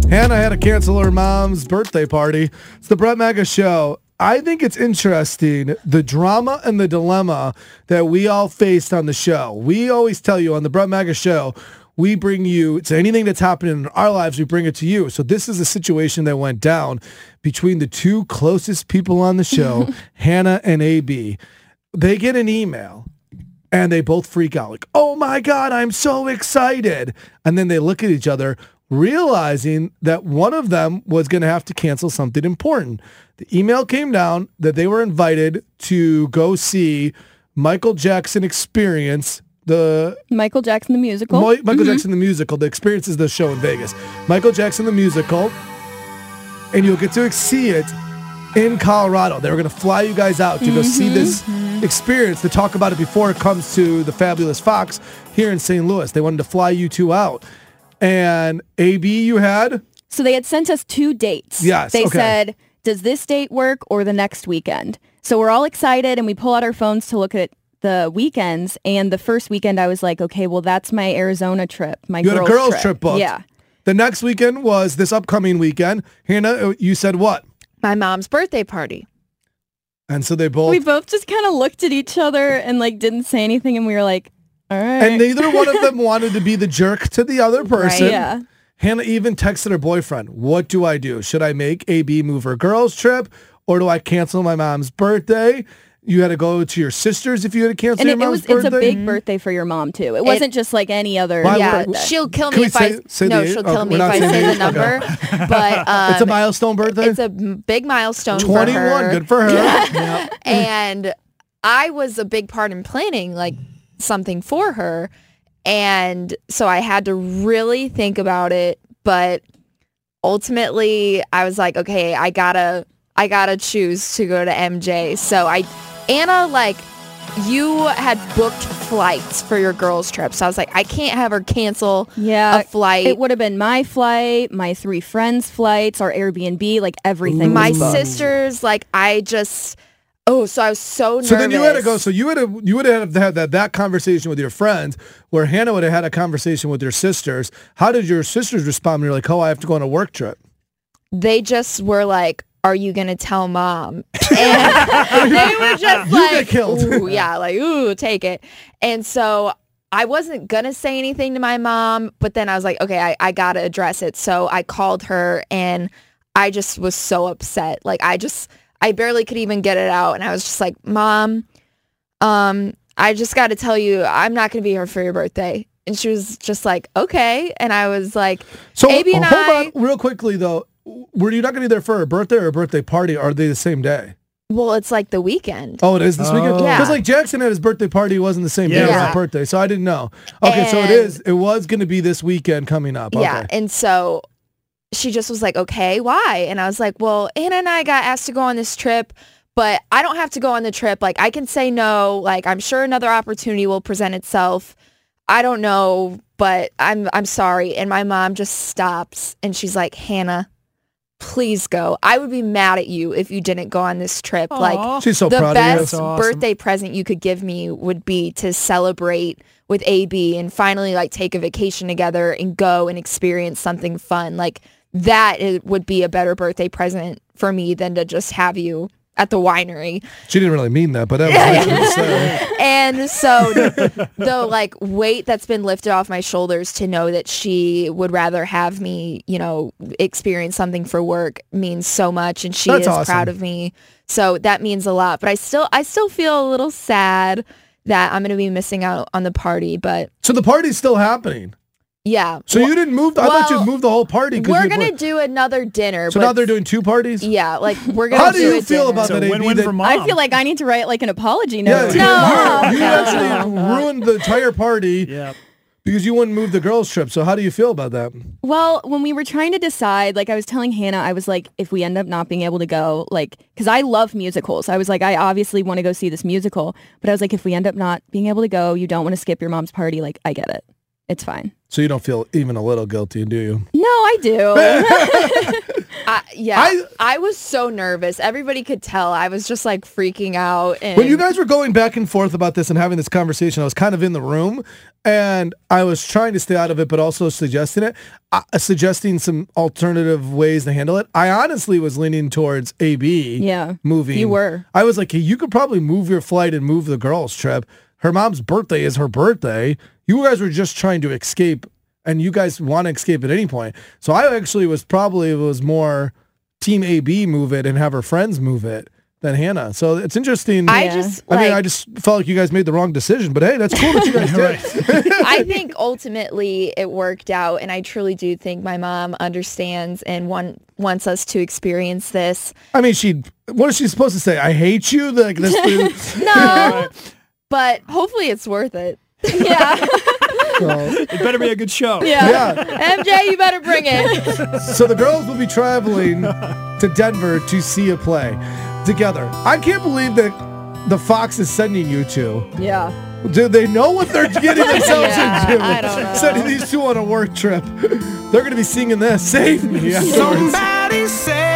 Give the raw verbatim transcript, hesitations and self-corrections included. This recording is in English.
Hannah had to cancel her mom's birthday party. It's the Brett Mega Show. I think it's interesting, the drama and the dilemma that we all faced on the show. We always tell you on the Brett Mega Show, we bring you to anything that's happening in our lives, we bring it to you. So this is a situation that went down between the two closest people on the show, Hannah and A B. They get an email and they both freak out like, oh my God, I'm so excited. And then they look at each other, realizing that one of them was going to have to cancel something important. The email came down that they were invited to go see Michael Jackson Experience, the Michael Jackson the musical. Mo- Michael mm-hmm. Jackson the musical. The Experience is the show in Vegas. Michael Jackson the musical, and you'll get to see it in Colorado. They were going to fly you guys out to mm-hmm. go see this experience, to talk about it before it comes to the Fabulous Fox here in Saint Louis. They wanted to fly you two out. And A B, you had? So they had sent us two dates. Yes, They okay. said, does this date work or the next weekend? So we're all excited and we pull out our phones to look at the weekends. And the first weekend I was like, okay, well, that's my Arizona trip. My You had girls a girls trip. trip booked. Yeah. The next weekend was this upcoming weekend. Hannah, you said what? My mom's birthday party. And so they both... We both just kind of looked at each other and like didn't say anything. And we were like, all right. And neither one of them wanted to be the jerk to the other person. Right, yeah. Hannah even texted her boyfriend, what do I do? Should I make A B move her girls trip, or do I cancel my mom's birthday? You had to go to your sister's if you had to cancel and your it, it mom's was, birthday? It's a big birthday for your mom, too. It, wasn't just like any other Why- Yeah, birthday. she'll kill Can me we if say- I say no, the- she'll okay, kill me we're if not I saying say the the age? number. Okay. But um, It's a milestone birthday? It's a m- big milestone twenty-one, for her. good for her. Yeah. And I was a big part in planning like something for her, and so I had to really think about it. But ultimately, I was like, okay, I gotta, I gotta choose to go to M J. So I, Anna, like, you had booked flights for your girls' trip. So I was like, I can't have her cancel yeah, a flight. It would have been my flight, my three friends' flights, our Airbnb, like everything. My was booked. sisters, like, I just, oh, so I was so nervous. So then you had to go. So you would have you would have had that, that conversation with your friends, where Hannah would have had a conversation with your sisters. How did your sisters respond when you're like, oh, I have to go on a work trip? They just were like, are you going to tell mom? And they were just You like, get killed. ooh, yeah, like, ooh, take it. And so I wasn't going to say anything to my mom, but then I was like, okay, I, I got to address it. So I called her and I just was so upset. Like, I just, I barely could even get it out. And I was just like, Mom, um, I just got to tell you, I'm not going to be here for your birthday. And she was just like, okay. And I was like, So A B and hold I, on, real quickly though. Were you not going to be there for a birthday or a birthday party? Are they the same day? well, it's like the weekend. Oh, it is this weekend? Oh. Yeah. Because like Jackson had his birthday party, it wasn't the same day as Yeah. his birthday, so I didn't know. Okay, so it And- is. It was going to be this weekend coming up. Yeah. Okay. And so she just was like, okay, why? And I was like, well, Anna and I got asked to go on this trip, but I don't have to go on the trip. Like, I can say no. Like, I'm sure another opportunity will present itself. I don't know, but I'm I'm sorry. And my mom just stops and she's like, Hannah, please go. I would be mad at you if you didn't go on this trip. Aw. Like, She's so the proud best of you. That's awesome. birthday present you could give me would be to celebrate with A B and finally like take a vacation together and go and experience something fun. Like, that is, would be a better birthday present for me than to just have you at the winery. She didn't really mean that, but that was nice of her to say. And so the, the like weight that's been lifted off my shoulders to know that she would rather have me, you know, experience something for work means so much, and she That's is awesome. proud of me. So that means a lot. But I still I still feel a little sad that I'm going to be missing out on the party, but So the party's still happening. yeah. So you didn't move. The, I thought well, you'd move the whole party. 'cause We're you- going to do another dinner. So but now they're doing two parties. yeah, like we're going to How do do you a feel dinner. about It's that? a A B, win-win that- for mom. I feel like I need to write like an apology Yeah, note. you, No. you, you actually ruined the entire party Yeah. because you wouldn't move the girls' trip. So how do you feel about that? Well, when we were trying to decide, like I was telling Hannah, I was like, if we end up not being able to go, like, because I love musicals. I was like, I obviously want to go see this musical. But I was like, if we end up not being able to go, you don't want to skip your mom's party. Like, I get it. It's fine. So you don't feel even a little guilty, do you? No, I do. I, yeah, I- I, was so nervous. Everybody could tell. I was just like freaking out. And When you guys were going back and forth about this and having this conversation, I was kind of in the room and I was trying to stay out of it, but also suggesting it, uh, suggesting some alternative ways to handle it. I honestly was leaning towards A B Yeah, moving. you were. I was like, hey, you could probably move your flight and move the girls' trip. Her mom's birthday is her birthday. You guys were just trying to escape, and you guys want to escape at any point. So I actually was probably was more team A B move it and have her friends move it than Hannah. So it's interesting. I Yeah. just, I like, mean, I just felt like you guys made the wrong decision, but hey, that's cool that you guys did. I think ultimately it worked out, and I truly do think my mom understands and want, wants us to experience this. I mean, she. What is she supposed to say? I hate you. Like this. No, but hopefully it's worth it. Yeah. So, It better be a good show. Yeah. yeah. M J, you better bring it. So the girls will be traveling to Denver to see a play together. I can't believe that the Fox is sending you two. Yeah. Do they know what they're getting themselves Yeah, into? I don't know. Sending these two on a work trip. They're going to be singing this. Save me. afterwards. Somebody say